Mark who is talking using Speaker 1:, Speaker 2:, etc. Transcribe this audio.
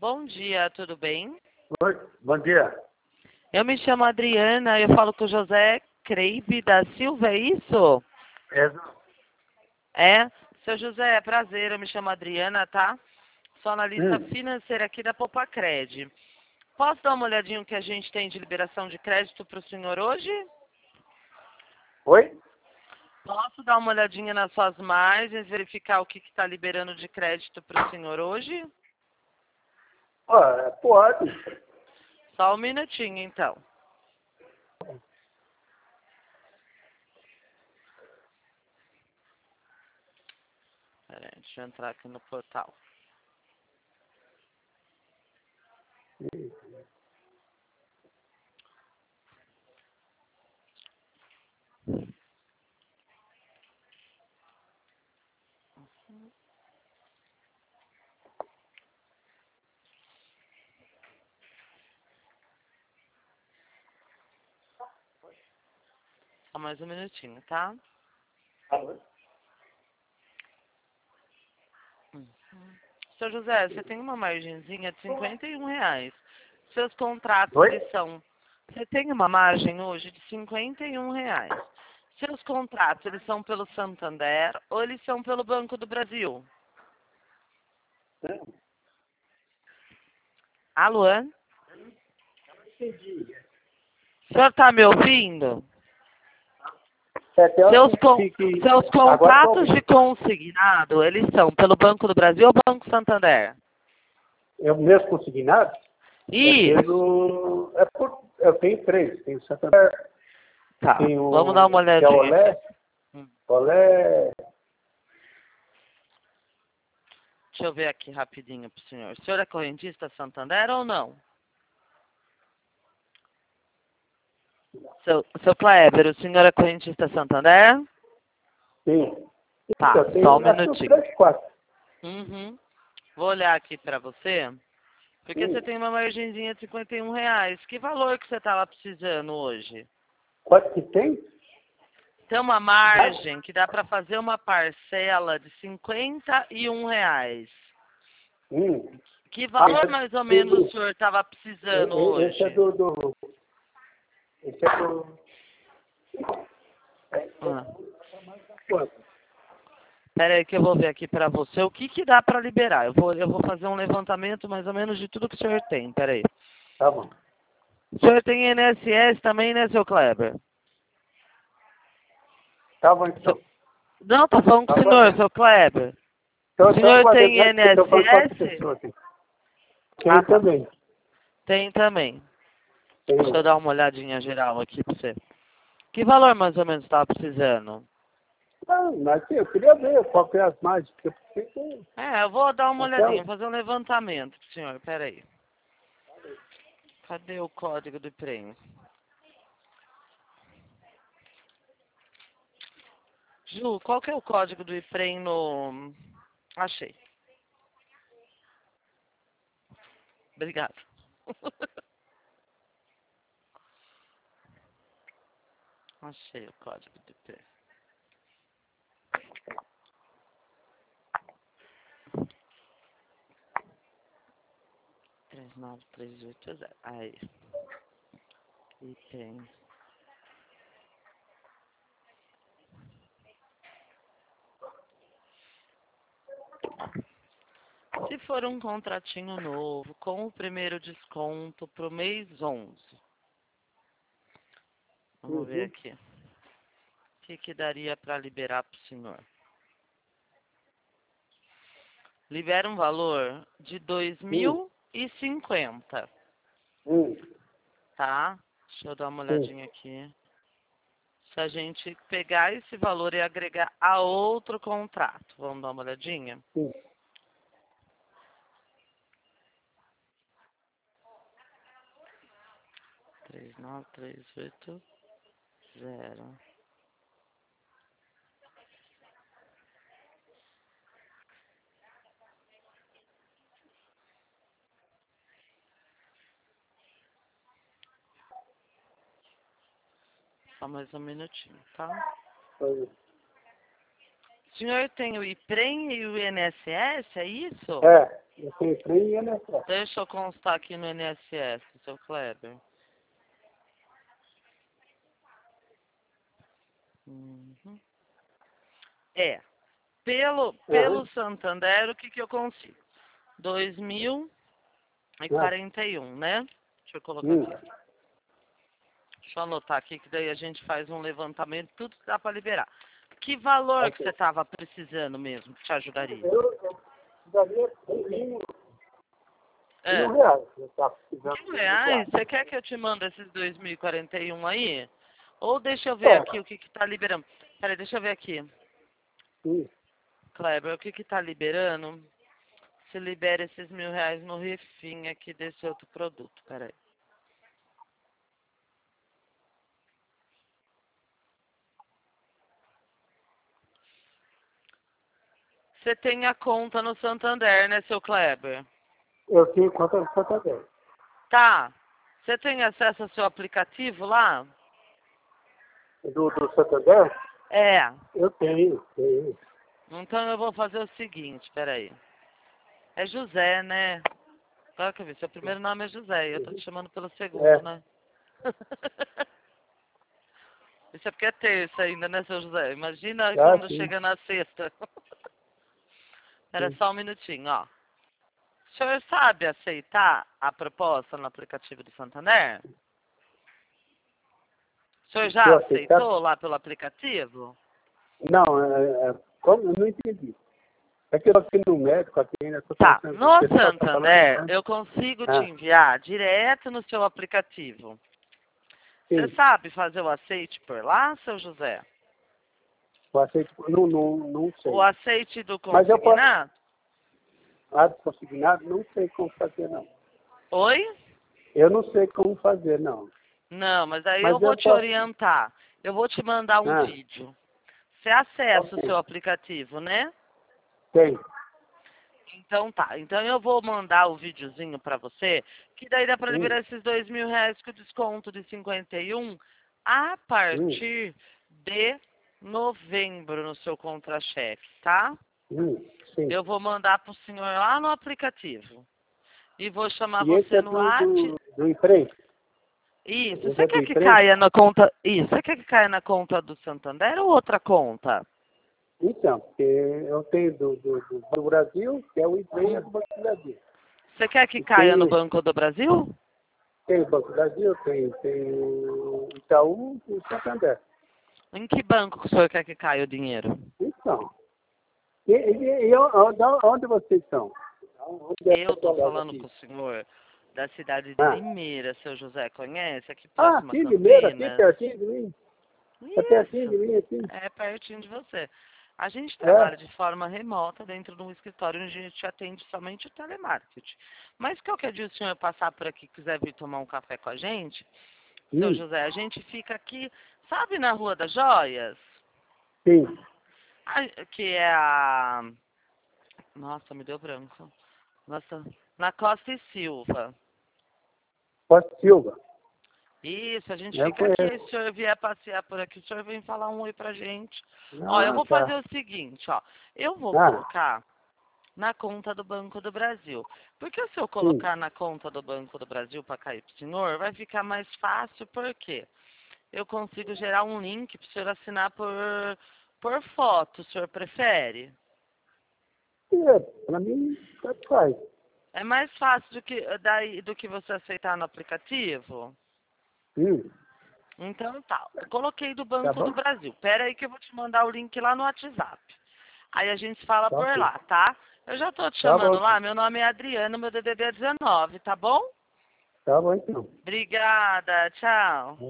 Speaker 1: Bom dia, tudo bem?
Speaker 2: Oi, bom dia.
Speaker 1: Eu me chamo Adriana, eu falo com o José Creibe da Silva, é isso? É? Seu José, é prazer, eu me chamo Adriana, tá? Sou analista financeira aqui da Popacred. Posso dar uma olhadinha no que a gente tem de liberação de crédito para o senhor hoje?
Speaker 2: Oi?
Speaker 1: Posso dar uma olhadinha nas suas margens, verificar o que está liberando de crédito para o senhor hoje?
Speaker 2: Pode.
Speaker 1: Só um minutinho, então. Pera aí, deixa eu entrar aqui no portal. Só mais um minutinho, tá? Seu José, você tem uma margenzinha de R$ 51. Seus contratos,
Speaker 2: Oi?
Speaker 1: eles são... Você tem uma margem hoje de R$ 51. Seus contratos, eles são pelo Santander ou eles são pelo Banco do Brasil? Alô? O senhor está me ouvindo? Seus contratos de consignado, eles são pelo Banco do Brasil ou Banco Santander?
Speaker 2: Eu mesmo consignado?
Speaker 1: Isso.
Speaker 2: Eu tenho três. Tenho Santander,
Speaker 1: Tá,
Speaker 2: tenho
Speaker 1: vamos dar uma olhadinha.
Speaker 2: Olé. Olé.
Speaker 1: Deixa eu ver aqui rapidinho pro senhor. O senhor é correntista Santander ou não? Seu Kleber, o senhor é correntista Santander?
Speaker 2: Sim.
Speaker 1: Tá,
Speaker 2: Eu tenho,
Speaker 1: só um
Speaker 2: acho que
Speaker 1: minutinho.
Speaker 2: 3, 4.
Speaker 1: Uhum. Vou olhar aqui pra você. Porque você tem uma margenzinha de R$ 51. Que valor que você estava precisando hoje?
Speaker 2: Quanto que tem?
Speaker 1: Tem uma margem que dá para fazer uma parcela de R$ 51. Que valor mais ou menos o senhor estava precisando hoje?
Speaker 2: Esse é do... Esse é do... Quanto?
Speaker 1: Pera aí que eu vou ver aqui para você o que dá para liberar. Eu vou fazer um levantamento mais ou menos de tudo que o senhor tem. Pera aí.
Speaker 2: Tá bom.
Speaker 1: O senhor tem INSS também, né, seu Kleber?
Speaker 2: Tá bom, então.
Speaker 1: Não, tô falando com o senhor, seu Kleber. O senhor tem INSS?
Speaker 2: Tem também.
Speaker 1: Tem também.
Speaker 2: Tem.
Speaker 1: Deixa eu dar uma olhadinha geral aqui para você. Que valor mais ou menos estava precisando?
Speaker 2: Mas eu queria ver qual que é as margens que eu preciso.
Speaker 1: Eu vou dar uma olhadinha, fazer um levantamento pro senhor. Pera aí. Cadê o código do IPREM? Ju, qual que é o código do IPREM no... Achei. Obrigado. Achei o código do IPREM. Três nove três oito zero. Aí. IPREM. Se for um contratinho novo, com o primeiro desconto pro mês 11. Vamos ver aqui. O que daria para liberar pro senhor? Libera um valor de 2.050. Tá? Deixa eu dar uma olhadinha aqui. Se a gente pegar esse valor e agregar a outro contrato. Vamos dar uma olhadinha?
Speaker 2: Sim.
Speaker 1: 39380. Só mais um minutinho, tá? O senhor tem o IPREM e o INSS, é isso?
Speaker 2: É, eu tenho IPREM e INSS.
Speaker 1: Deixa eu constar aqui no INSS, seu Kleber. Uhum. Pelo Santander, o que eu consigo? 2.041, né? Deixa eu colocar aqui. Deixa eu anotar aqui, que daí a gente faz um levantamento, tudo que dá para liberar. Que valor que você estava precisando mesmo, que te ajudaria?
Speaker 2: Eu daria R$1.000.
Speaker 1: R$1.000? R$1.000? Você quer que eu te mande esses 2.041 aí? Ou deixa eu ver aqui o que está liberando. Peraí, deixa eu ver aqui. Kleber, o que está liberando? Se libera esses R$1.000 no refim aqui desse outro produto. Peraí. Você tem a conta no Santander, né, seu Kleber?
Speaker 2: Eu tenho conta no Santander.
Speaker 1: Tá. Você tem acesso ao seu aplicativo lá?
Speaker 2: Do Santander?
Speaker 1: É.
Speaker 2: Eu tenho.
Speaker 1: Então eu vou fazer o seguinte, peraí. É José, né? Claro que eu vi. Seu primeiro nome é José e eu tô te chamando pelo segundo, né? Isso é porque é terça ainda, né, seu José? Imagina quando chega na sexta. Era só um minutinho, ó. O senhor sabe aceitar a proposta no aplicativo do Santander? O senhor já aceitou lá pelo aplicativo?
Speaker 2: Não, como? Eu não entendi. É que eu tô aqui no médico, aqui ainda tô
Speaker 1: Tá, no Santander eu consigo te enviar direto no seu aplicativo. Você sabe fazer o aceite por lá, seu José?
Speaker 2: O aceite, não sei.
Speaker 1: O aceite do consignado?
Speaker 2: Do consignado, não sei como fazer, não.
Speaker 1: Oi?
Speaker 2: Eu não sei como fazer, não.
Speaker 1: Não, mas aí eu vou te orientar. Eu vou te mandar um vídeo. Você acessa o seu aplicativo, né?
Speaker 2: Tem.
Speaker 1: Então tá. Então eu vou mandar o videozinho pra você, que daí dá pra liberar esses R$2.000 com desconto de 51 a partir de novembro no seu contra-cheque, tá?
Speaker 2: Sim.
Speaker 1: Eu vou mandar pro senhor lá no aplicativo. E vou chamar você no WhatsApp.
Speaker 2: Do IPREM?
Speaker 1: Isso. Você quer que caia na conta? Isso. Você quer que caia na conta do Santander ou outra conta?
Speaker 2: Então, porque eu tenho do Banco do Brasil, que é o IPREM do Banco do Brasil.
Speaker 1: Você quer que caia no Banco do Brasil?
Speaker 2: Tem o Banco do Brasil, tem o Itaú e o Santander.
Speaker 1: Em que banco que o senhor quer que caia o dinheiro?
Speaker 2: Então, onde vocês estão?
Speaker 1: Eu estou falando com o senhor da cidade de Limeira, seu José, conhece? Aqui próximo a Campinas.
Speaker 2: Limeira, aqui pertinho de mim.
Speaker 1: É
Speaker 2: pertinho de mim, aqui.
Speaker 1: É pertinho de você. A gente trabalha de forma remota dentro de um escritório onde a gente atende somente o telemarketing. Mas qualquer dia o senhor passar por aqui e quiser vir tomar um café com a gente, seu José, a gente fica aqui, sabe, na Rua das Joias?
Speaker 2: Sim.
Speaker 1: Que é a... Nossa, me deu branco. Nossa, na Costa e Silva.
Speaker 2: Costa e Silva.
Speaker 1: Isso, a gente fica aqui, se o senhor vier passear por aqui, o senhor vem falar um oi pra gente. Ó, eu vou fazer o seguinte, ó. Eu vou colocar na conta do Banco do Brasil. Porque se eu colocar na conta do Banco do Brasil para cair pro senhor, vai ficar mais fácil, porque eu consigo gerar um link pro senhor assinar por foto, o senhor prefere?
Speaker 2: Para mim, tanto faz.
Speaker 1: É mais fácil do que você aceitar no aplicativo? Então tá, eu coloquei do Banco do Brasil. Pera aí que eu vou te mandar o link lá no WhatsApp. Aí a gente fala por lá, tá? Eu já tô te chamando lá, meu nome é Adriana, meu DDD é 19, tá bom?
Speaker 2: Tá bom então.
Speaker 1: Obrigada, tchau.